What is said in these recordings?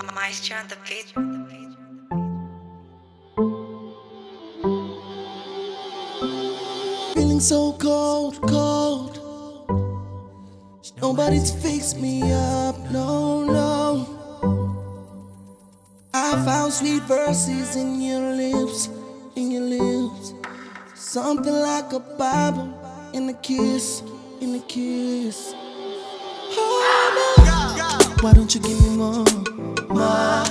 Maestro on the beat. Feeling so cold, cold. Nobody to fix me up, no, no. I found sweet verses in your lips, in your lips. Something like a Bible in a kiss, in a kiss. Oh, no. Why don't you give me more, more,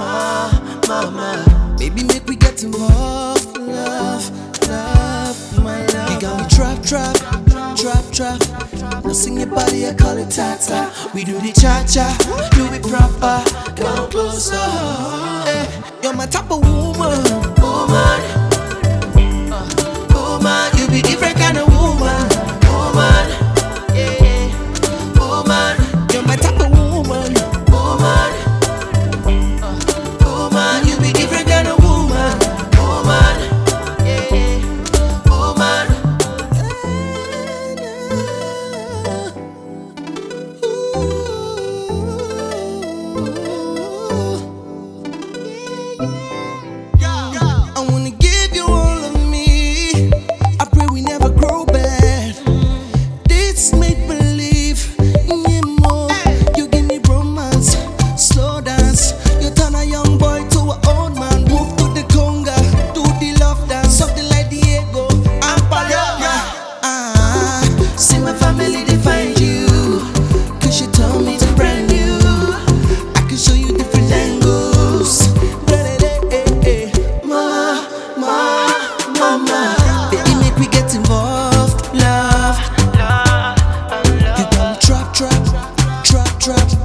more? Baby, make we get involved, love, love, my love. You got me trap. Now sing your body, I call it ta-ta. We do the cha-cha, do it proper. Come closer, hey. You're my type of woman, woman. You be different kind of woman, woman. Yeah, woman. You're my type of woman, woman. You be different kind of woman, woman. Yeah, woman. I wanna give you all of me. I pray we never grow bad. This make believe, yeah, more. You give me romance, slow dance. You turn a young boy to an old man. Move to the conga, do the love dance, something like Diego and Paloma. See my family, they find you, 'cause you told me to brand new. I can show you different angles. Mama, baby, make we get involved, love. You got me trap.